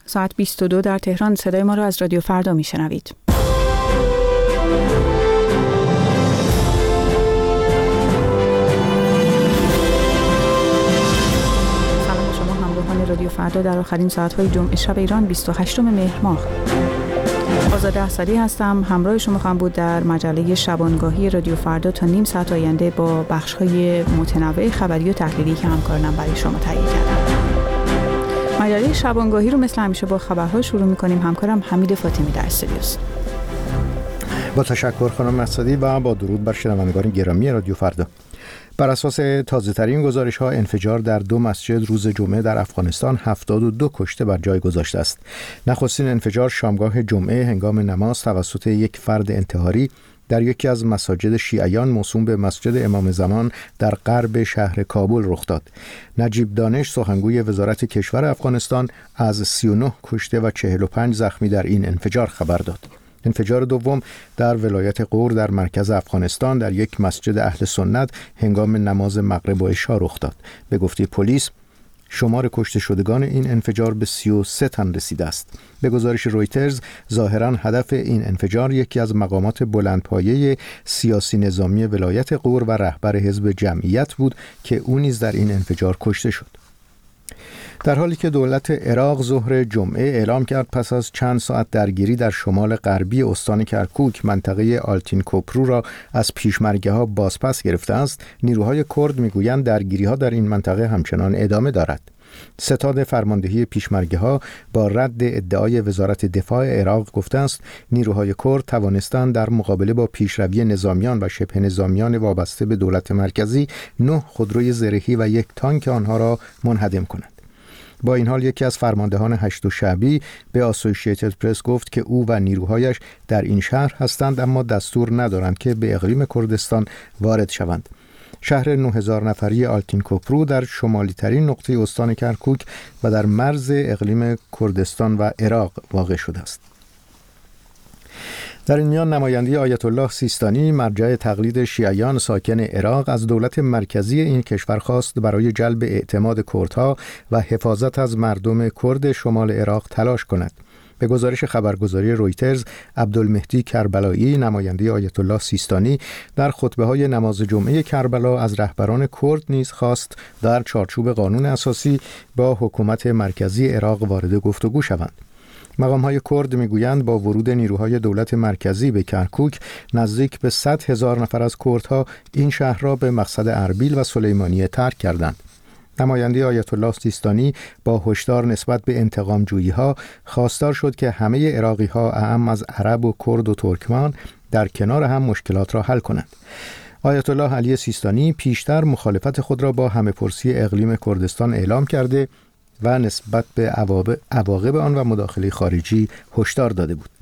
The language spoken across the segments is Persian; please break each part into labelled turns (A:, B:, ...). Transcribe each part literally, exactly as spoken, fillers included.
A: ساعت بیست و دو در تهران. صدای ما را از رادیو فردا میشنوید. سلام شما همراهان رادیو فردا در آخرین ساعت‌های جمعه شب ایران بیست و هشتم مهر ماه. آزاده احصادی هستم. همراه شما خواهم بود در مجله شبانگاهی رادیو فردا تا نیم ساعت آینده با بخش‌های متنوع خبری و تحلیلی که همکارانم برای شما تهیه کردم. مجله شبانگاهی رو مثل همیشه با خبرها شروع می‌کنیم. همکارم حمید فاطمی در استودیوست.
B: با تشکر خانم احصادی و با درود بر شنوندگان گرامی رادیو فردا. بر اساس تازه‌ترین گزارش‌ها انفجار در دو مسجد روز جمعه در افغانستان هفتاد و دو کشته بر جای گذاشته است. نخستین انفجار شامگاه جمعه هنگام نماز توسط یک فرد انتحاری در یکی از مساجد شیعیان موسوم به مسجد امام زمان در غرب شهر کابل رخ داد. نجیب دانش سخنگوی وزارت کشور افغانستان از سی و نه کشته و چهل و پنج زخمی در این انفجار خبر داد. انفجار دوم در ولایت غور در مرکز افغانستان در یک مسجد اهل سنت هنگام نماز مغرب و عشا رخ داد. به گفته پلیس شمار کشته شدگان این انفجار به سی و سه تن رسیده است. به گزارش رویترز ظاهراً هدف این انفجار یکی از مقامات بلندپایه سیاسی نظامی ولایت غور و رهبر حزب جمعیت بود که او نیز در این انفجار کشته شد. در حالی که دولت عراق ظهر جمعه اعلام کرد پس از چند ساعت درگیری در شمال غربی استان کرکوک منطقه آلتین کوپرو را از پیشمرگه‌ها بازپس گرفته است، نیروهای کرد میگویند درگیری‌ها در این منطقه همچنان ادامه دارد. ستاد فرماندهی پیشمرگه‌ها با رد ادعای وزارت دفاع عراق گفته است نیروهای کرد توانستند در مقابله با پیشروی نظامیان و شبه نظامیان وابسته به دولت مرکزی نه خودروی زرهی و یک تانک آنها را منهدم کنند. با این حال یکی از فرماندهان هشت شعبی به آسوشییتد پرس گفت که او و نیروهایش در این شهر هستند اما دستور ندارند که به اقلیم کردستان وارد شوند. شهر نه هزار نفری آلتین کوپرو در شمالی ترین نقطه استان کرکوک و در مرز اقلیم کردستان و عراق واقع شده است. در این میان نماینده آیت الله سیستانی مرجع تقلید شیعیان ساکن عراق از دولت مرکزی این کشور خواست برای جلب اعتماد کردها و حفاظت از مردم کرد شمال عراق تلاش کند. به گزارش خبرگزاری رویترز عبدالمهدی کربلایی نماینده آیت الله سیستانی در خطبه‌های نماز جمعه کربلا از رهبران کرد نیز خواست در چارچوب قانون اساسی با حکومت مرکزی عراق وارد گفتگو شوند. مقام‌های کرد میگویند با ورود نیروهای دولت مرکزی به کرکوک نزدیک به صد هزار نفر از کردها این شهر را به مقصد اربیل و سلیمانیه ترک کردند. نماینده آیت الله سیستانی با هشدار نسبت به انتقام جویی‌ها خواستار شد که همه عراقی‌ها اعم از عرب و کرد و ترکمان در کنار هم مشکلات را حل کنند. آیت الله علی سیستانی پیشتر مخالفت خود را با همه‌پرسی اقلیم کردستان اعلام کرده و نسبت به عواقب آن و مداخله خارجی هشدار داده بود.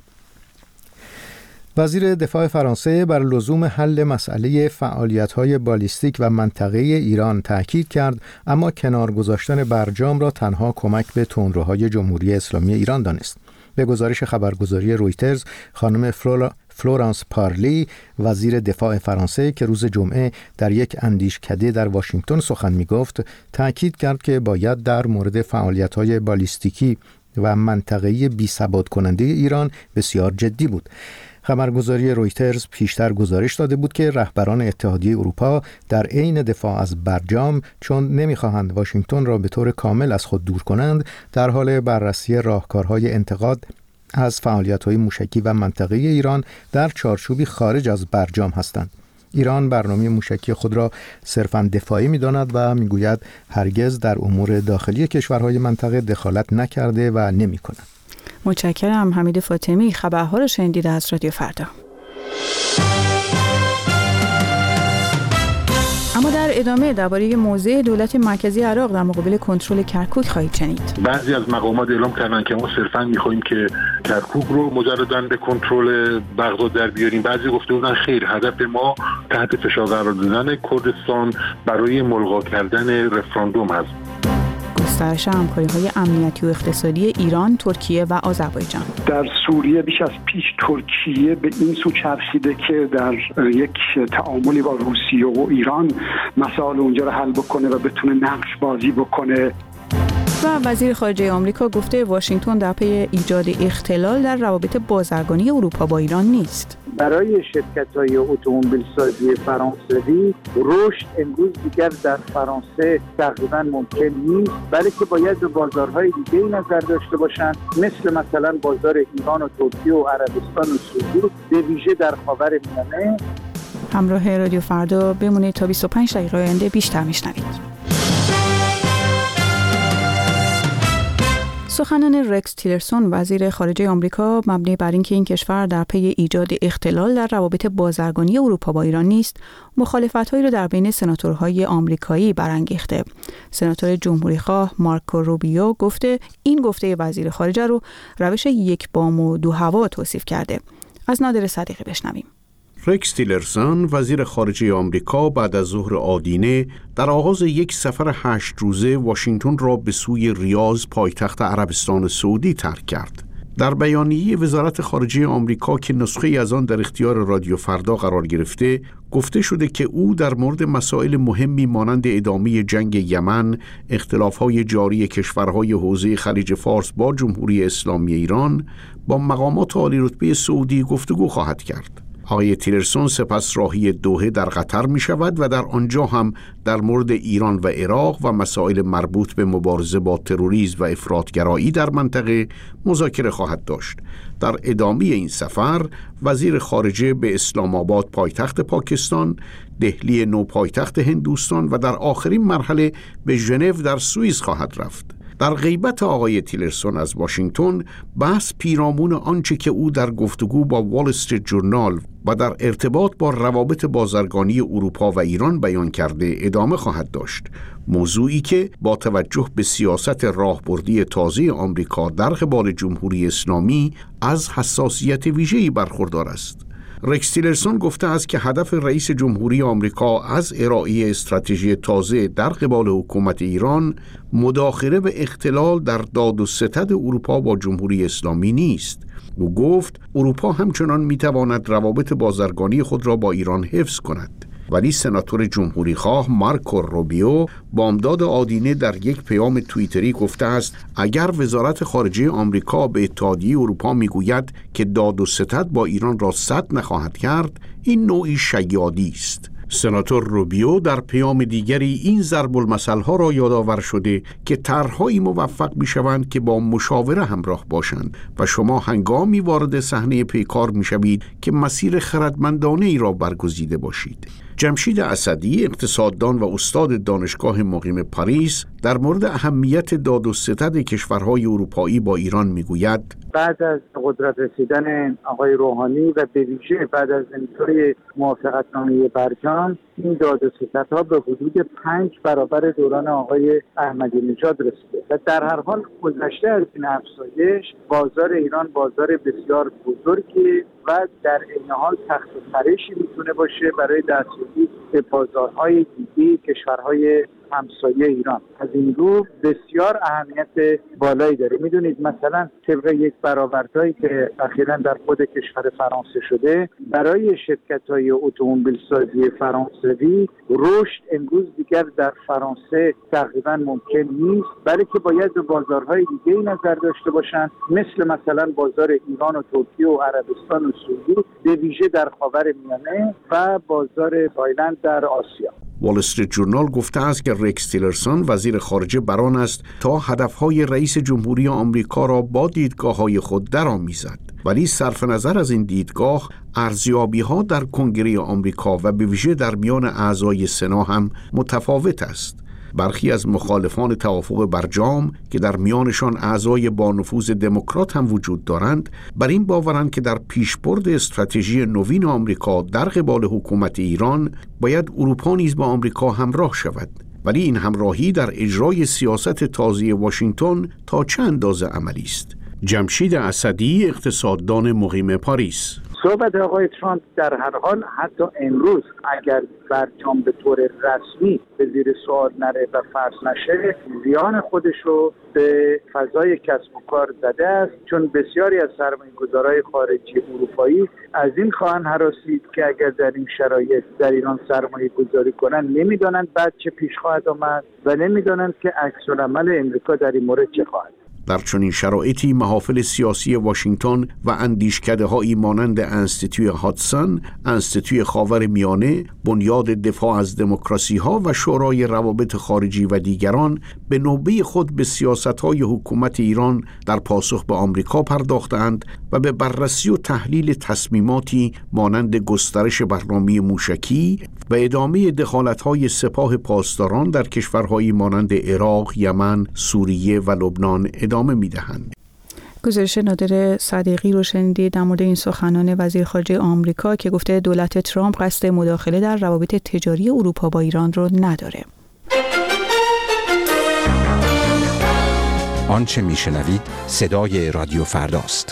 B: وزیر دفاع فرانسه بر لزوم حل مسئله فعالیت‌های بالیستیک و منطقه ایران تاکید کرد، اما کنار گذاشتن برجام را تنها کمک به تندروهای جمهوری اسلامی ایران دانست. به گزارش خبرگزاری رویترز خانم فلورا فلورانس پارلی وزیر دفاع فرانسه که روز جمعه در یک اندیشکده در واشنگتن سخن می‌گفت تأکید کرد که باید در مورد فعالیت‌های بالیستیکی و منطقه‌ای بی‌ثبات کننده ایران بسیار جدی بود. خبرگزاری رویترز پیشتر گزارش داده بود که رهبران اتحادیه اروپا در عین دفاع از برجام چون نمی‌خواهند واشنگتن را به طور کامل از خود دور کنند در حال بررسی راهکارهای انتقاد از فعالیت‌های موشکی و منطقه‌ای ایران در چارچوبی خارج از برجام هستند. ایران برنامه موشکی خود را صرفاً دفاعی می‌داند و می‌گوید هرگز در امور داخلی کشورهای منطقه دخالت نکرده و نمی‌کند.
A: متشکرم حمید فاطمی. خبرها رو شنیدید از رادیو فردا. اما در ادامه درباره موضع دولت مرکزی عراق در مقابل کنترل کرکوک خواهید شنید.
C: بعضی از مقامات اعلام کردن که ما صرفاً می‌خوایم که کرکوک رو مجرداً به کنترل بغداد در بیاریم. بعضی گفته بودن خیر، هدف ما تحت فشار قرار دادن کردستان برای ملغا کردن رفراندوم است.
A: گسترش همکاری‌های امنیتی و اقتصادی ایران، ترکیه و آذربایجان.
D: در سوریه بیش از پیش ترکیه به این سو چرخیده که در یک تعاملی با روسیه و ایران مسائل اونجا رو حل بکنه و بتونه نقش بازی بکنه.
A: و وزیر خارجه آمریکا گفته واشنگتن در پی ایجاد اختلال در روابط بازرگانی اروپا با ایران نیست.
E: برای شرکت‌های اتومبیل‌سازی فرانسوی رشد امروز دیگر در فرانسه تقریباً ممکن نیست، بلکه باید به بازارهای دیگه‌ای نظر داشته باشند، مثل مثلا بازار ایران و ترکیه و عربستان و سعودی، به ویژه در خاورمیانه.
A: همراه رادیو فردا بمونید تا بیست و پنج دقیقه آینده بیشتر میشنوید. سخنان رکس تیلرسون وزیر خارجه آمریکا مبنی بر اینکه این کشور در پی ایجاد اختلال در روابط بازرگانی اروپا با ایران نیست، مخالفت‌هایی را در بین سناتورهای آمریکایی برانگیخته. سناتور جمهوریخواه مارکو روبیو گفته این گفته وزیر خارجه رو روش یک بام و دو هوا توصیف کرده. از نادر صدیقی بشنویم.
F: رکس تیلرسون وزیر خارجه آمریکا بعد از ظهر آدینه در آغاز یک سفر هشت روزه واشنگتن را به سوی ریاض پایتخت عربستان سعودی ترک کرد. در بیانیه وزارت خارجه آمریکا که نسخه‌ای از آن در اختیار رادیو فردا قرار گرفته، گفته شده که او در مورد مسائل مهمی مانند ادامه جنگ یمن، اختلاف‌های جاری کشورهای حوزه خلیج فارس با جمهوری اسلامی ایران، با مقامات عالی رتبه سعودی گفتگو خواهد کرد. آقای تیلرسون سپس راهی دوحه در قطر می شود و در آنجا هم در مورد ایران و عراق و مسائل مربوط به مبارزه با تروریسم و افراطگرایی در منطقه مذاکره خواهد داشت. در ادامه این سفر وزیر خارجه به اسلام آباد پایتخت پاکستان، دهلی نو پایتخت هندوستان و در آخرین مرحله به ژنو در سوئیس خواهد رفت. در غیبت آقای تیلرسون از واشنگتن، بحث پیرامون آنچه که او در گفتگو با وال استریت جورنال و در ارتباط با روابط بازرگانی اروپا و ایران بیان کرده ادامه خواهد داشت. موضوعی که با توجه به سیاست راهبردی تازه آمریکا در قبال جمهوری اسلامی از حساسیت ویژه‌ای برخوردار است. رکس تیلرسون گفته است که هدف رئیس جمهوری آمریکا از ارائه استراتژی تازه در قبال حکومت ایران مداخله به اختلال در داد و ستد اروپا با جمهوری اسلامی نیست. او گفت اروپا همچنان میتواند روابط بازرگانی خود را با ایران حفظ کند. ولی سناتور جمهوری خواه مارکو روبیو بامداد آدینه در یک پیام توییتری گفته است اگر وزارت خارجه آمریکا به اتحادیه اروپا میگوید که داد و ستد با ایران را سد نخواهد کرد، این نوعی شیادی است. سناتور روبیو در پیام دیگری این ضرب المثل‌ها را یادآور شده که طرح‌هایی موفق می‌شوند که با مشاوره همراه باشند و شما هنگامی وارد صحنه پیکار می‌شوید که مسیر خردمندانه‌ای را برگزیده باشید. جمشید اسدی، اقتصاددان و استاد دانشگاه مقیم پاریس، در مورد اهمیت داد و ستد کشورهای اروپایی با ایران میگوید
E: بعد از قدرت رسیدن آقای روحانی و به ویژه بعد از امضای موافقتنامه برجام، این داد و ستدها به حدود پنج برابر دوران آقای احمدی نژاد رسیده و در هر حال گذشته از این افزایش بازار ایران بازار بسیار بزرگی و در این حال تخت و خرشی میتونه باشه برای دستیابی به بازارهای دیگه کشورهای همسایه ایران. از این رو بسیار اهمیت بالایی داره. میدونید مثلا طبق یک برآوردهایی که اخیراً در خود کشور فرانسه شده، برای شرکت‌های اتومبیل‌سازی فرانسوی رشد امروز دیگر در فرانسه تقریباً ممکن نیست، بلکه باید به بازارهای دیگه‌ای نظر داشته باشند، مثل مثلا بازار ایران و ترکیه و عربستان و سعودی، به ویژه در خاورمیانه و بازار تایلند در آسیا.
F: وال استریت جورنال گفته است که رکس تیلرسون وزیر خارجه بران است تا هدفهای رئیس جمهوری آمریکا را با دیدگاه‌های خود درآمیزد، ولی صرف نظر از این دیدگاه ارزیابی‌ها در کنگره آمریکا و به ویژه در میان اعضای سنا هم متفاوت است. برخی از مخالفان توافق برجام که در میانشان اعضای با نفوذ دموکرات هم وجود دارند، بر این باورند که در پیشبرد استراتژی نوین آمریکا در قبال حکومت ایران باید اروپا نیز با آمریکا همراه شود، ولی این همراهی در اجرای سیاست تازه واشنگتن تا چه اندازه عملی است. جمشید اسدی، اقتصاددان مقیم پاریس:
E: صحبت آقای ترامپ در هر حال حتی امروز اگر برجام به طور رسمی به زیر سوال نره و فرض نشه، زیان خودش رو به فضای کسب و کار زده است، چون بسیاری از سرمایه‌گذارهای خارجی اروپایی از این خواهند هراسید که اگر در این شرایط در ایران سرمایه گذاری کنن نمیدونن بعد چه پیش خواهد آمد و نمیدونن که عکس‌العمل امریکا در این مورد چه خواهد.
F: در چنین شرایطی محافل سیاسی واشنگتن و اندیشکده‌هایی مانند انستیتوی هادسون، انستیتوی خاورمیانه، بنیاد دفاع از دموکراسی‌ها و شورای روابط خارجی و دیگران به نوبه خود به سیاست‌های حکومت ایران در پاسخ به آمریکا پرداختند و به بررسی و تحلیل تصمیماتی مانند گسترش برنامه موشکی و ادامه دخالت‌های سپاه پاسداران در کشورهایی مانند عراق، یمن، سوریه و لبنان ادامه می‌دهند.
A: گزارش نادر صدیقی رو شنیدید در مورد این سخنان وزیر خارجه آمریکا که گفته دولت ترامپ قصد مداخله در روابط تجاری اروپا با ایران رو نداره.
G: آنچه میشنوید صدای رادیو فرداست.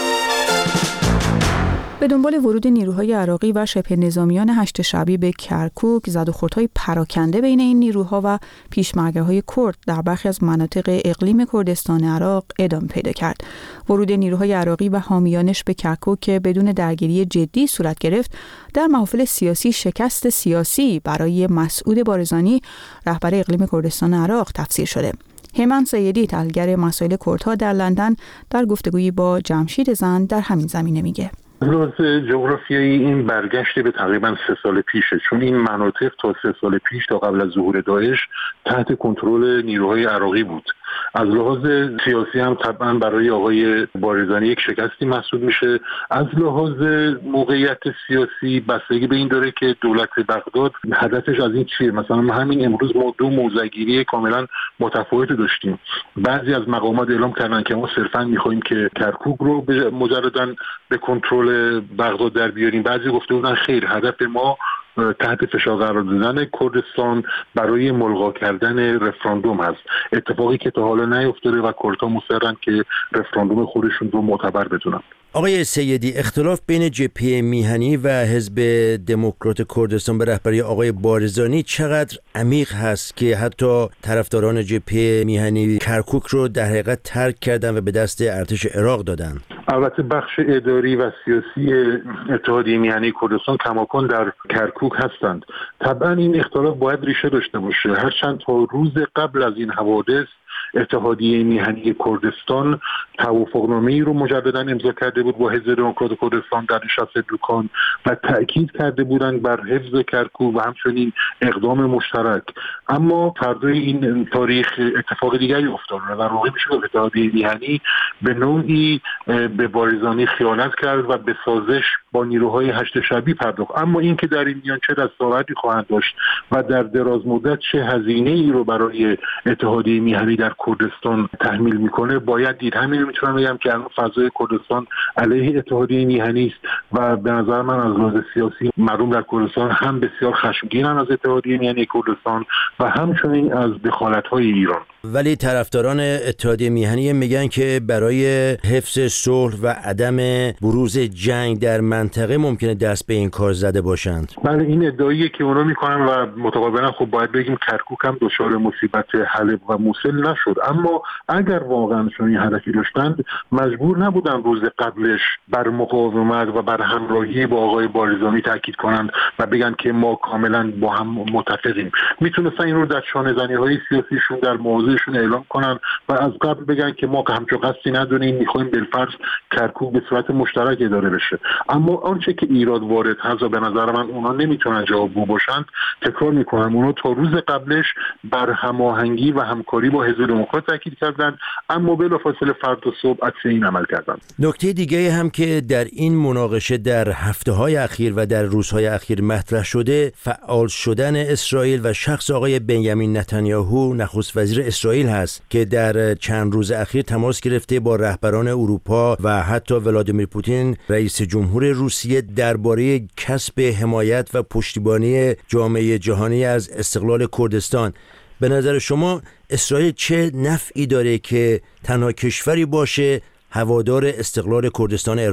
A: به دنبال ورود نیروهای عراقی و شبه نظامیان هشت شعبی به کرکوک، زد و خوردهای پراکنده بین این نیروها و پیشمرگه‌های کرد در برخی از مناطق اقلیم کردستان عراق ادامه پیدا کرد. ورود نیروهای عراقی و حامیانش به کرکوک که بدون درگیری جدی صورت گرفت، در محافل سیاسی شکست سیاسی برای مسعود بارزانی، رهبر اقلیم کردستان عراق تفسیر شده. هیمن سیدی، تحلیلگر مسائل کردها در لندن، در گفتگویی با جمشید زند در همین زمینه میگه.
C: از لحاظ جغرافیایی این برگشته به تقریبا سه سال پیشه، چون این مناطق تا سه سال پیش تا قبل از ظهور داعش تحت کنترل نیروهای عراقی بود. از لحاظ سیاسی هم طبعا برای آقای بارزانی یک شکستی محسوب میشه. از لحاظ موقعیت سیاسی بستگی به این داره که دولت بغداد هدفش از این چیه. مثلا همین امروز ما دو موضع‌گیری کاملا متفاوت داشتیم. بعضی از مقامات اعلام کردن که ما صرفا میخوایم که کرکوک رو مجرداً به کنترل بغداد در بیاریم. بعضی گفته بودن خیر، هدف ما تحت فشار قرار دادن کردستان برای ملغا کردن رفراندوم هست، اتفاقی که تا حالا نیفتاده و کردها مصرن که رفراندوم خودشون رو معتبر بدونن.
H: آقای سیدی، اختلاف بین جبهه میهنی و حزب دموکرات کردستان به رهبری آقای بارزانی چقدر عمیق هست که حتی طرفداران جبهه میهنی کرکوک رو در حقیقت ترک کردن و به دست ارتش عراق دادن؟
C: البته بخش اداری و سیاسی اتحادیه میهنی کردستان کماکان در کرکوک هستند. طبعا این اختلاف باید ریشه داشته باشه، هرچند تا روز قبل از این حوادث اتحادیه میهنی کردستان توافقنامه‌ای رو مجددا امضا کرده بود با حزب دموکرات کردستان در نشست دوکان و تأکید کرده بودند بر حفظ کرکوک و همچنین اقدام مشترک. اما فردای این تاریخ اتفاق دیگری افتاد و در واقع میشه که اتحادیه میهنی به نوعی به بارزانی خیانت کرد و به سازش با نیروهای هشت شعبی پرداخت. اما این که در این میان چه دستاوردی خواهند داشت و در دراز مدت چه هزینه‌ای رو برای اتحادیه میهنی در کردستان تحمیل میکنه باید دید. همین میتونم بگم که الان فضای کردستان علیه اتحادیه میهنی است و به نظر من از لحاظ سیاسی مردم در کردستان هم بسیار خشمگینن از اتحادیه میهنی کردستان و همچنین از دخالت‌های ایران.
H: ولی طرفداران اتحادیه میهنی میگن که برای حفظ صلح و عدم بروز جنگ در منطقه ممکنه دست به این کار زده باشند.
C: بله، این ادعاییه که اونا میکنن و متقابلا خب باید بگیم کرکوک هم دچار مصیبت حلب و موصل نشد. اما اگر واقعا چنین هدفی داشتند مجبور نبودن روز قبلش بر مقاومت و بر همراهی با آقای بارزانی تاکید کنند و بگن که ما کاملا با هم متفقیم. میتونستن این رو در شانه‌زنی‌های سیاسیشون در موضوعشون اعلام کنن و از قبل بگن که ما همچون قصدی نداریم، میخوایم بالفرض کرکوک به صورت مشترک اداره بشه. اما آنچه که ایراد وارد هست و به نظر من اونا نمیتونن جوابگو باشند، تکرار میکنم، اونا تا روز قبلش بر هماهنگی و همکاری با حزب دموکرات تاکید کردند، اما بلافاصله فردا صبح عکس این عمل کردند.
H: نکته دیگه هم که در این مناقشه در هفته‌های اخیر و در روزهای اخیر مطرح شده، فعال شدن اسرائیل و شخص آقای بنیامین نتانیاهو نخست وزیر اسرائیل هست که در چند روز اخیر تماس گرفته با رهبران اروپا و حتی ولادیمیر پوتین رئیس جمهور روسیه درباره کسب حمایت و پشتیبانی جامعه جهانی از استقلال کردستان. به نظر شما اسرائیل چه نفعی داره که تنها کشوری باشه هوادار استقلال کردستان عراق؟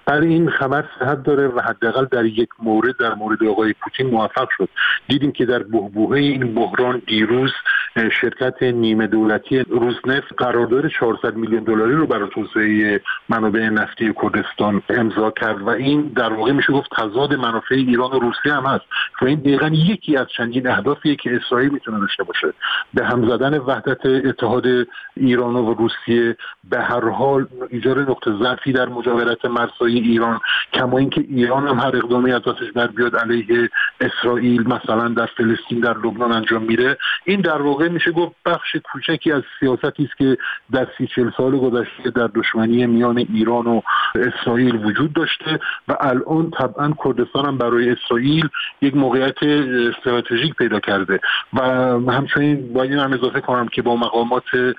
C: برای این خبر صحت داره و حداقل در یک مورد در مورد آقای پوتین موفق شد. دیدیم که در بحبوحه این بحران دیروز شرکت نیمه دولتی روسنفت قرارداد چهارصد میلیون دلاری رو برای توسعه منابع نفتی کردستان امضا کرد و این در واقع میشه گفت تضاد منافع ایران و روسیه هم هست و این دقیقاً یکی از چندین اهدافیه که اسرائیل میتونه داشته باشه. به هم زدن وحدت اتحاد ایران و روسیه، به هر حال ایجاد نقطه ضعفی در مجاورت مرزهای ایران، کما اینکه ایران هم هر اقدامی از دستش بر بیاد علیه اسرائیل مثلا در فلسطین در لبنان انجام میده. این در واقع میشه گفت بخش کوچکی از سیاستی است که در سی چهل سال گذشته در دشمنی میان ایران و اسرائیل وجود داشته و الان طبعا کردستان هم برای اسرائیل یک موقعیت استراتژیک پیدا کرده و همچنین باید این هم اضافه کنم که با مقامات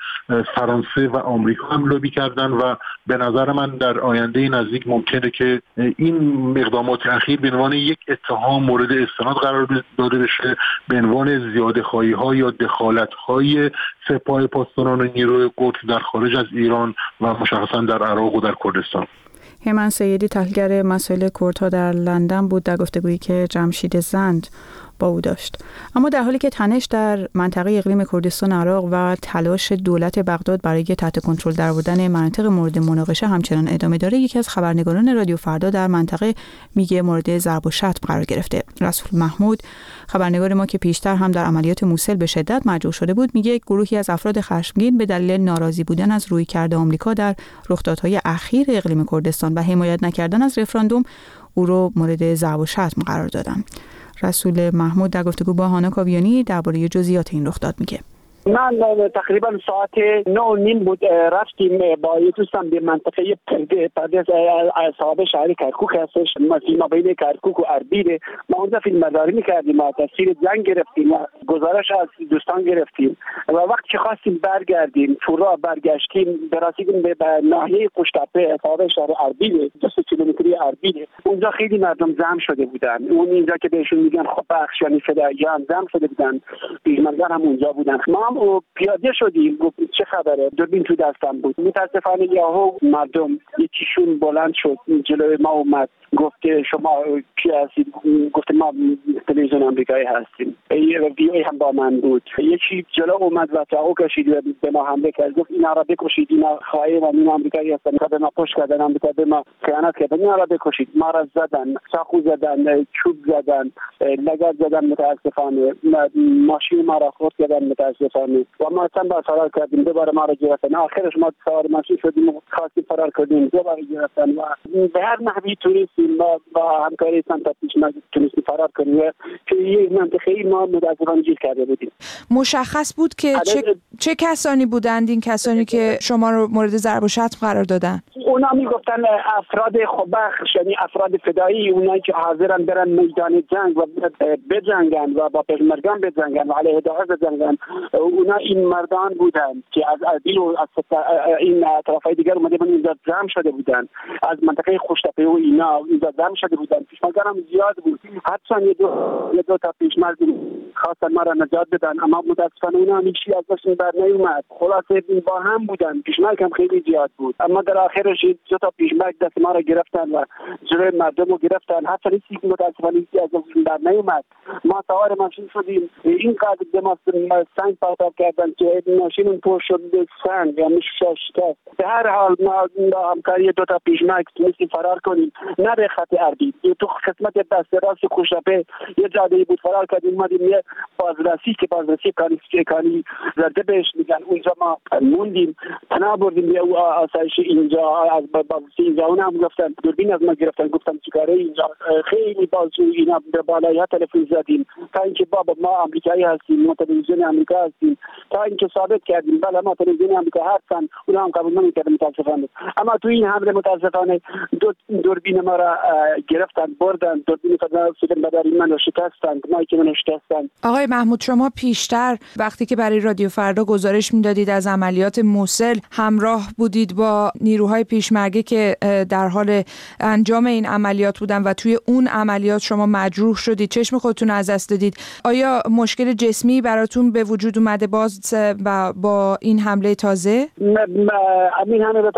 C: فرانسه و آمریکا هم لوبی کردن و به نظر من در آینده نزدیک ممکنه که این اقدامات اخیر به عنوان یک اتهام مورد استناد قرار داده بشه به عنوان زیاده‌خواهی ها یا دخالت های سپاه پاسداران و نیروی قدس در خارج از ایران و مشخصا در عراق و در کردستان.
A: هیمن سیدی تحلیلگر مسائل کردها در لندن بود در گفتگویی که جمشید زند با او داشت. اما در حالی که تنش در منطقه اقلیم کردستان عراق و تلاش دولت بغداد برای تحت کنترل درآوردن مناطق مورد مناقشه همچنان ادامه داره، یکی از خبرنگاران رادیو فردا در منطقه میگه مورد ضرب و شتم قرار گرفته. رسول محمود خبرنگار ما که پیشتر هم در عملیات موصل به شدت مجروح شده بود، میگه گروهی از افراد خشمگین به دلیل ناراضی بودن از رویکرد آمریکا در رخدادهای اخیر اقلیم کردستان و حمایت نکردن از رفراندوم او رو مورد ضرب و شتم قرار دادن. رسول محمود در گفتگو با هانا کاویانی درباره جزئیات این رخداد میگه.
D: من تقریبا ساعت نه و نیم بود رفتیم با یه دوستم به منطقه پرده پرده صاحب شهر کرکوک هستش، ما بین کرکوک و اربیل. ما اونجا فیلم برداری میکردیم و تصویر جنگ گرفتیم و گزارش از دوستان گرفتیم و وقتی که خواستیم برگردیم تو راه برگشتیم برسیدیم به ناحیه قشتپه صاحب شهر اربیل، دو کیلومتری اربیل. اونجا خیلی مردم جمع شده بودن. اون اینجا که بهشون میگن خب بخش یعنی فدایان جمع شده بودن، پیشمردان هم اونجا بودن. ما و پیاده شدیم، گفت چه خبره؟ دوربین تو دستم بود. متاسفانه یهو مردم یکیشون بلند شد جلوی ما اومد، گفت شما کی هستید؟ گفت ما تلویزیون آمریکایی هستیم. وی ای هم با من بود. یکی جلو اومد و چاقو کشید و به ما حمله کرد. گفت اینا را بکشید، اینا خائن و این آمریکایی هستن. به ما پشت کردن، آمریکا به ما خیانت کردن. اینا را بکشید. ما را زدن، چاقو زدن، چوب زدن، لگد زدن. متاسفانه ماشین ما را خورد کردن متاسفانه. و ما چند بار فرار کردیم، دوباره ما را گرفتن. آخرش ما سوار ماشین شدیم و خواستیم فرار کردیم، دوباره گرفتن. و به هر نحوی توریستیم با, با همکاری سمت پیش ما تونستیم فرار کنیم که یک منطقه ما متاسفانه گیر کرده بودیم.
I: مشخص بود که چه, چه کسانی بودند این کسانی که شما رو مورد ضرب و شتم قرار دادن؟ اونا
D: میگفتن افراد خوبخش، یعنی افراد فدایی، اونایی که حاضرن برن میدان جنگ و بجنگن و با پیشمردان بجنگن و علیه داعش بجنگن. اونا این مردان بودن که از اربیل و از این طرفای دیگر اومده بودن اینجا جمع شده بودن، از منطقه قشتپه و اینا اینجا جمع شده بودن. پیشمردان هم زیاد بود، حتی یه دو یه دو تا پیشمرد خواستن ما را نجات بدن، اما متاسفانه اونا هیچ چیزی از دستشون بر نیومد. خلاصه با هم بودن، پیشمرد هم خیلی زیاد بود، اما در آخرش دو تا پیشمرد دست ما را گرفتن و جلوی مردم رو گرفتن. حتی هیچ متاسفانه هیچ از دستشون بر نیومد. ما سوار ماشین شدیم، اینقدر به ما سنگ پرتاب کردن که ماشین پر شد سنگ یا شکست. به هر حال ما همکاری دو تا پیشمرد تونستیم فرار کنیم، نه به خط اربیل، تو قسمت دست راست قشتپه یه جاده‌ای بود فرار کردیم. اومدیم یه بازرسی که بازرسی کانی کانی زرده بهش میگن، اونجا ما موندیم، پناه بردیم به او آسایش اینجا. از بازرسی اینجا اون هم گفتن دوربین از ما گرفتن، گفتم چیکاره اینجا؟ خیلی بازو اینا به بالای تلفن زدیم تا اینکه بابا ما آمریکایی هستیم، ما تلویزیون آمریکا هستیم، تا اینکه ثابت کردیم بله ما تلویزیون آمریکا هستن. اونا هم قبول نمی‌کردن متاسفانه. اما تو این حمله متاسفانه دو دوربین ما را گرفتن بردن، دوربین فیلم برداری من رو شکستن، مایک من رو شکستن.
I: آقای محمود، شما پیشتر وقتی که برای رادیو فردا گزارش میدادید از عملیات موصل همراه بودید با نیروهای پیشمرگه که در حال انجام این عملیات بودن و توی اون عملیات شما مجروح شدید، چشم خودتون از دست دادید. آیا مشکل جسمی براتون به وجود اومده باز با این حمله تازه؟
D: این حمله تازه بله.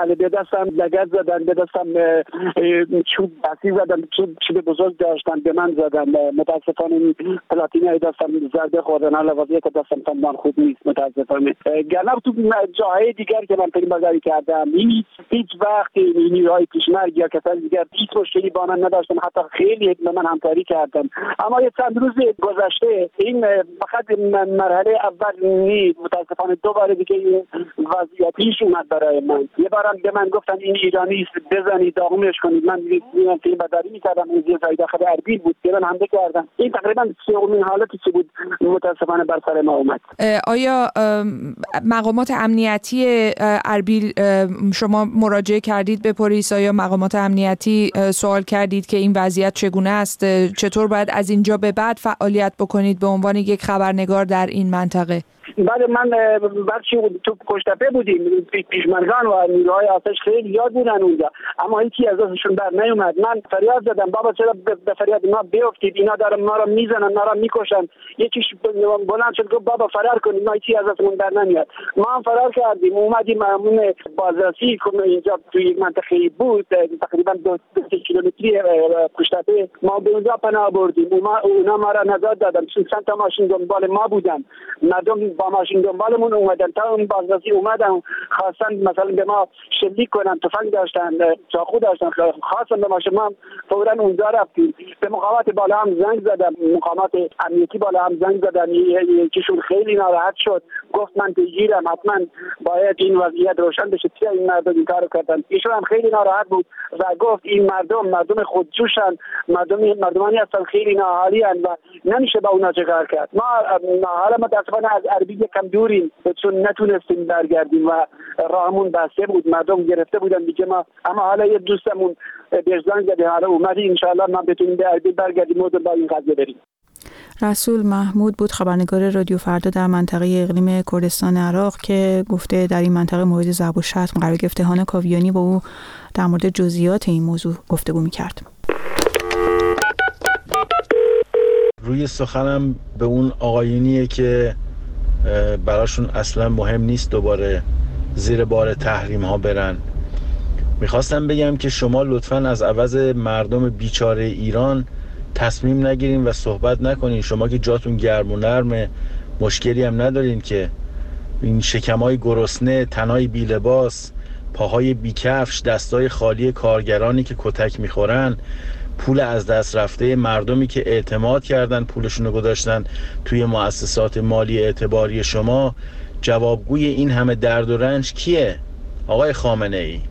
D: بله به دستم لگد زدن، به دستم چوب بسی زدن، چوب چوب بزرگ داشتن به من زدن. متاسفانه پلاتینای دستم ضربه خوردن، حالا وضعیت دستم تمام خوب نیست متاسفانه. گرنه تو جاهای دیگر که من پیش‌برداری کردم هیچ هیچ وقت نیروهای پیشمرگ یا کسان دیگر هیچ مشکلی با من نداشتن، حتی خیلی به من همکاری کردن. اما یه چند روز گذشته این فقط مرحله اول نیست، متاسفانه دو بار دیگه این وضعیت پیش اومد برای من. یه بارم به من گفتن این ایرانی است بزنید داغونش کنید. من دیدم پیش‌برداری می‌کردم، این زیر داخل اربیل بود که من حمله کردم. این تقریبا سومین حالتی که بود متاسفانه بر سر ما اومد.
I: آیا مقامات امنیتی اربیل شما مراجعه کردید به پلیس؟ آیا مقامات امنیتی سوال کردید که این وضعیت چگونه است؟ چطور باید از اینجا به بعد فعالیت بکنید به عنوان یک خبرنگار در این منطقه؟
D: بله من برچی تو کشتپه بودیم، پیشمرگان و نیروهای آتش خیلی یاد بودن اونجا، اما هیچی از ازشون بر نیومد. من فریاد زدم بابا چرا به فریاد ما بیفتید، اینا دارن ما رو میزنن، ما رو میکشن. یکیش بلند شد گفت بابا فرار کنید، ما هیچی از ازمون بر نمیاد. ما هم فرار کردیم، اومدیم همون بازرسی که اینجا توی یک منطقه بود تقریبا دو کیلومتری کشتپه، ما به اونجا پناه بردیم. اونا ما را نجات دادن، چند تا ماشین دنبال ما بودن، مردم با ماشین دنبالمون اومدن تا اون بازرسی اومدن خواستن مثلا به ما شلیک کنن، تفنگ داشتن، چاقو داشتن، خواستن به ماشین ما، فورا اونجا رفتیم. به مقامات بالا هم زنگ زدم، مقامات امنیتی بالا هم زنگ زدن، یکیشون خیلی ناراحت شد، گفت من پیگیرم، حتما باید این وضعیت روشن بشه چرا این مردم این کارو کردن. ایشون هم خیلی ناراحت بود و گفت این مردم مردم خودجوشن، مردم مردمانی هستن خیلی ناحالی ان و نمیشه با اونا چیکار کرد. ما حالا متاسفانه از اربیل کم دوریم چون نتونستیم برگردیم و راهمون بسته بود، مردم گرفته بودن دیگه ما. اما حالا یه دوستمون بهش زنگ زده، حالا اومدی انشالله ما بتونیم به اربیل برگردیم و با این قضیه بریم.
A: رسول محمود بود، خبرنگار رادیو فردا در منطقه اقلیم کردستان عراق که گفته در این منطقه مورد ضرب و شتم قرار گرفته. هانا کاویانی با او در مورد جزئیات این موضوع گفتگو می‌کرد.
J: روی سخنم به اون آقایونیه که براشون اصلا مهم نیست دوباره زیر بار تحریم ها برن. میخواستم بگم که شما لطفاً از عوض مردم بیچاره ایران تصمیم نگیرین و صحبت نکنین. شما که جاتون گرم و نرمه، مشکلی هم ندارین که این شکمای گرسنه، تنای بی لباس، پاهای بی کفش، دستای خالی کارگرانی که کتک میخورن، پول از دست رفته مردمی که اعتماد کردن پولشونو گذاشتن توی مؤسسات مالی اعتباری شما، جوابگوی این همه درد و رنج کیه؟ آقای خامنه ای.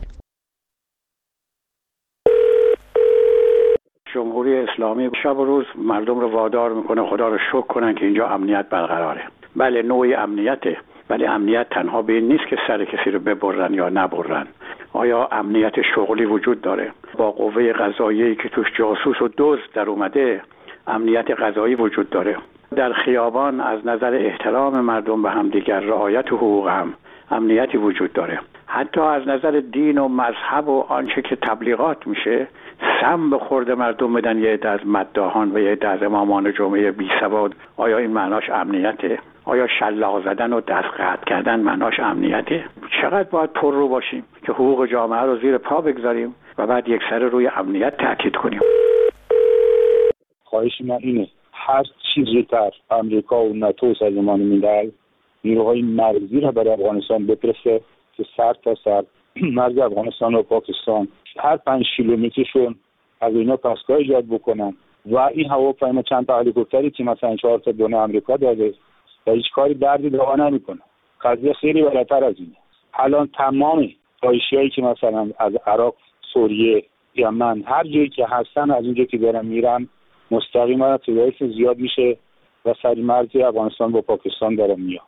K: جمهوری اسلامی شب و روز مردم رو وادار میکنه خدا رو شکر کنن که اینجا امنیت برقراره. بله نوعی امنیته، ولی امنیت تنها به این نیست که سر کسی رو ببرن یا نبرن. آیا امنیت شغلی وجود داره؟ با قوه قضاییه‌ای که توش جاسوس و دزد در اومده امنیت قضایی وجود داره. در خیابان از نظر احترام مردم به همدیگر، رعایت حقوق هم امنیتی وجود داره. حتی از نظر دین و مذهب و آنچه که تبلیغات میشه سم به خورد مردم بدن یه عده از مداحان و یه عده از امامان جمعه بی سواد. آیا این معناش امنیته؟ آیا شلاق زدن و دست قطع کردن معناش امنیته؟ چقدر باید پر رو باشیم که حقوق جامعه رو زیر پا بگذاریم و بعد یک سر روی امنیت تاکید کنیم؟
L: خواهش من اینه هر چیز زودتر امریکا و ناتو و سازمان ملل نیروهای مرزی را برای افغانستان بفرسته که سر تا سر مرز افغانستان و پاکستان هر پنج کیلومترشون از اینا پاسگاه ایجاد بکنن و این هواپیما چند تا هلیکوپتری که مثلا چهار تا دونه آمریکا داده و هیچ کاری دردی دوا نمیکنه. قضیه خیلی بالاتر از اینه. الان تمام داعشیایی که مثلا از عراق، سوریه، یمن هر جایی که هستن از اونجا که دارن میرن مستقیما تعدادش زیاد میشه و سری مرز افغانستان با پاکستان دارن میاد.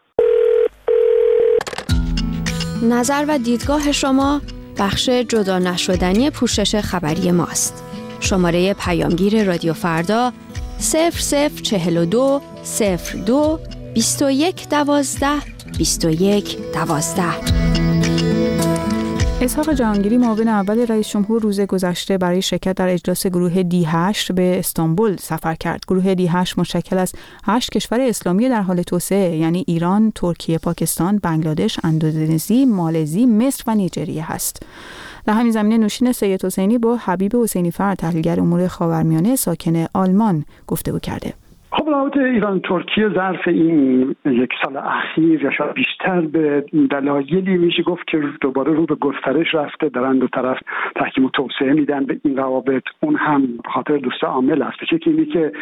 M: نظر و دیدگاه شما بخش جدا نشدنی پوشش خبری ماست. شماره پیامگیر رادیو فردا صفر صفر چهل و دو صفر دو بیست و یک دوازده بیست و یک دوازده.
A: اسحاق جهانگیری معاون اول رئیس جمهور روز گذشته برای شرکت در اجلاس گروه دی هشت به استانبول سفر کرد. گروه دی هشت مشکل از هشت کشور اسلامی در حال توسعه، یعنی ایران، ترکیه، پاکستان، بنگلادش، اندونزی، مالزی، مصر و نیجریه هست. در همین زمینه نوشین سید حسینی با حبیب حسینی فرد، تحلیلگر امور خاورمیانه ساکن آلمان، گفتگو کرده.
N: خب رابطه ایران ترکیه ظرف این یک سال اخیر یا شاید بیشتر به دلایلی میشه گفت که دوباره رو به گسترش رفته، دارن دو طرف تحکیم و توسعه میدن به این روابط. اون هم به خاطر دو سه عامل است. یکی اینه که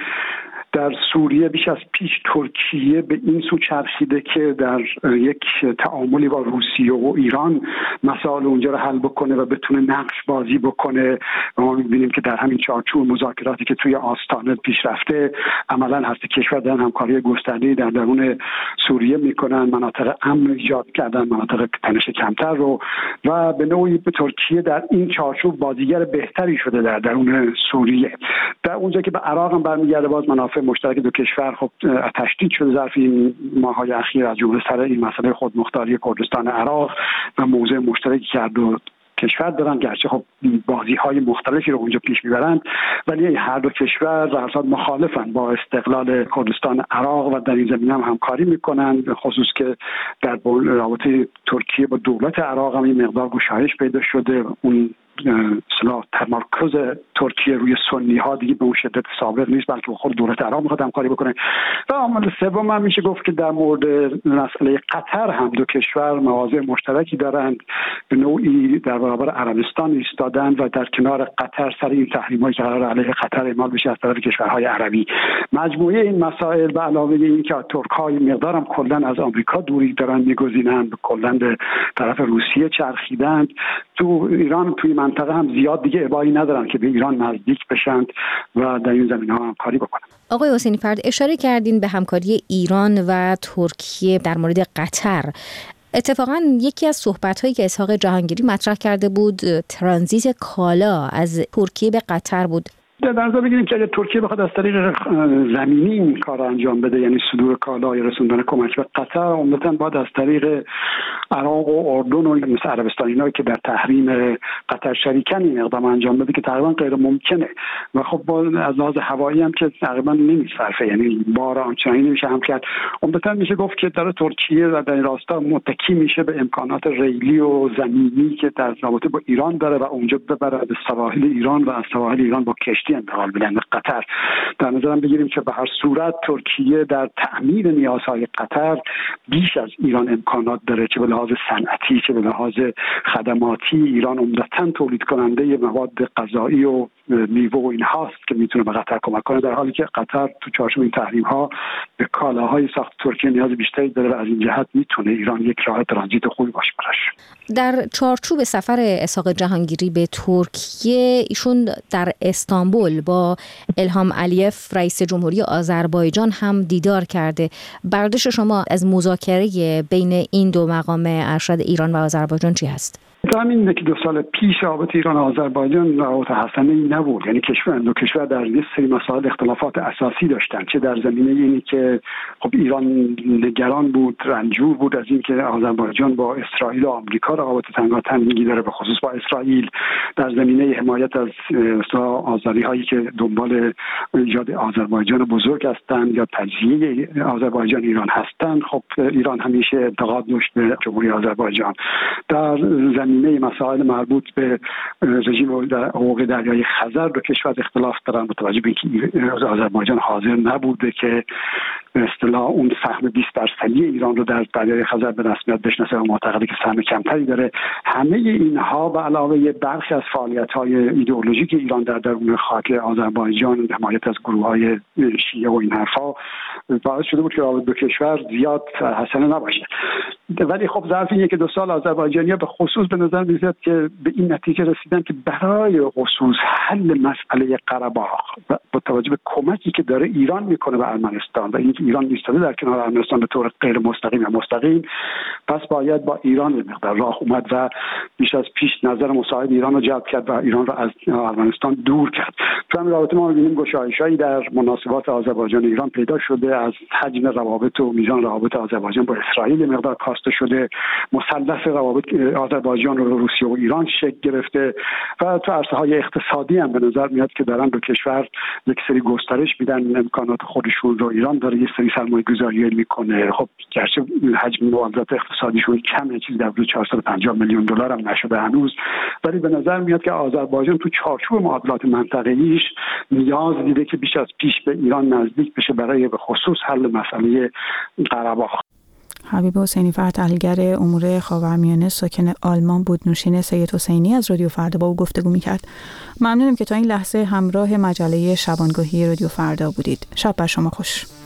N: در سوریه بیش از پیش ترکیه به این سو چرخیده که در یک تعاملی با روسیه و ایران مسائل اونجا رو حل بکنه و بتونه نقش بازی بکنه. و ما می‌بینیم که در همین چارچوب مذاکراتی که توی آستانه پیش رفته، عملاً هست کشور دارن همکاری گسترده‌ای در درون سوریه میکنن، مناطق امن ایجاد کردن، مناطق تنش کمتر رو، و به نوعی به ترکیه در این چارچوب بازیگر بهتری شده در درون سوریه. در اونجا که به عراق هم برمیگرده، باز منافع مشترک دو کشور خب تشدید شده ظرف این ماه‌های اخیر، از جمله سر این مسئله خودمختاری کردستان عراق و موضع مشترکی که دو کشور دارن، گرچه خب بازی‌های مختلفی رو اونجا پیش میبرند، ولی هر دو کشور در اصل مخالفن با استقلال کردستان عراق و در این زمینه هم همکاری میکنن، خصوص که در رابطه ترکیه با دولت عراق هم این مقدار گشایش پیدا شده. اون اصطلاح تمرکز ترکیه روی سنی ها دیگه به اون شدت سابق نیست، بلکه خود دولت عراق میخواد همکاری بکنه. و عامل سوم هم میشه گفت که در مورد مسئله قطر هم دو کشور مواضع مشترکی دارند، به نوعی در برابر عربستان ایستادند و در کنار قطر سر این تحریم‌هایی که قرار علیه قطر اعمال بشه از طرف کشورهای عربی. مجموعه این مسائل به علاوه اینکه ترک‌های مقدارم کلا از آمریکا دوری دارن میگزینند، کلا به طرف روسیه چرخیدند، تو ایران توی منطقه هم زیاد دیگه ابایی ندارن که به ایران نزدیک بشن و در این زمینه‌ها همکاری بکنن.
O: آقای حسینی فرد، اشاره کردین به همکاری ایران و ترکیه در مورد قطر. اتفاقا یکی از صحبت‌هایی که اسحاق جهانگیری مطرح کرده بود ترانزیت کالا از ترکیه به قطر بود.
N: در نظر بگیریم که اگر ترکیه بخواد از طریق زمینی این کار رو انجام بده، یعنی صدور کالا یا رسوندن کمک به قطر، عمدتاً باید از طریق عراق و اردن و مثل عربستان اینا که در تحریم قطر شریکن این اقدام انجام بده که تقریبا غیر ممکنه. و خب با از لحاظ هوایی هم که تقریبا نمیصرفه، یعنی بار آنچنانی نمیشه هم کرد. عمدتاً میشه گفت که در ترکیه و در این راستا متکی میشه به امکانات ریلی و زمینی که در رابطه با ایران داره و اونجا ببره به سواحل ایران و از سواحل ایران با کشتی انتقال بدن به قطر. در نظرم بگیریم که به هر صورت ترکیه در تأمین نیازهای قطر بیش از ایران امکانات داره، چه به لحاظ صنعتی چه به لحاظ خدماتی. ایران عمدتاً تولید کننده مواد غذایی و میوه و این هاست که میتونه به قطر کمک کنه، در حالی که قطر تو چارچوب این تحریم ها به کالاهای ساخت ترکیه نیاز بیشتری داره و از این جهت میتونه ایران یک راه ترانزیت خوبی باشه براش.
O: در چارچوب سفر اسحاق جهانگیری به ترکیه، ایشون در استانبول با الهام علیف رئیس جمهوری آذربایجان هم دیدار کرده. برداشت شما از مذاکره بین این دو مقام ارشد ایران و آذربایجان چی هست؟
N: همین که دو سال پیش رابطه ایران و آذربایجان رابطه حسنه ای نبود، یعنی کشور دو کشور در یک سری مسائل اختلافات اساسی داشتن، چه در زمینه اینی که خب ایران نگران بود، رنجور بود از اینکه آذربایجان با اسرائیل و آمریکا رابطه تنگاتنگی داره، به خصوص با اسرائیل، در زمینه حمایت از آذری هایی که دنبال ایجاد آذربایجان بزرگ هستند یا تجزیه آذربایجان ایران هستند. خب ایران همیشه انتقاد داشت به جمهوری آذربایجان. در زمینه مسائل مربوط به رژیم حقوق دریای خزر دو کشور اختلاف دارن، با توجه به اینکه آذربایجان حاضر نبوده که به اصطلاح اون سهم بیست درصدی ایران رو در دریای خزر به رسمیت بشناسه و معتقده که سهم کمتری داره. همه اینها به علاوه برخی از فعالیت‌های ایدئولوژیک ایران در درون خاک آذربایجان، حمایت از گروه‌های شیعه و این حرفا، باعث شده بود که رابطه دو کشور زیاد حسنه نباشه. ولی خب ظرف این یک دو سال آذربایجانی‌ها به خصوص به نظر میاد که به این نتیجه رسیدن که برای خصوص حل مسئله قره باغ با توجه به کمکی که داره ایران میکنه به ارمنستان و اینکه ایران ایستاده در کنار ارمنستان به طور غیر مستقیم یا مستقیم، پس باید با ایران به مقدار راه اومد و بیش از پیش نظر مساعد ایران رو جلب کرد و ایران رو از ارمنستان دور کرد. تو همین رابطه ما می‌بینیم گشایش‌هایی در مناسبات آذربایجان و ایران پیدا شده. از حجم روابط و میزان روابط آذربایجان با اسرائیل مقدار کاسته شده، مثلث روابط آذربایجان و روسیه و ایران شکل گرفته و تو عرصه‌های اقتصادی هم به نظر میاد که دارن دو کشور یک سری گسترش میدن امکانات خودشون رو. ایران داره یه سری سرمایه‌گذاری میکنه. خب گرچه حجم مبادلات اقتصادیشون کمه، چیزی در حدود چهارصد و پنجاه میلیون دلار هم نشده هنوز، ولی به نظر میاد که آذربایجان تو چارچوب معادلات منطقه‌ایش نیاز دیده که بیش از پیش به ایران نزدیک بشه برای به خصوص حل مسئله قره‌باغ.
A: حبیب حسینی فر، تحلیلگر امور خاورمیانه ساکن آلمان بود. نوشین سید حسینی از رادیو فردا با او گفتگو می‌کرد. ممنونم که تا این لحظه همراه مجله شبانگاهی رادیو فردا بودید. شب بر شما خوش.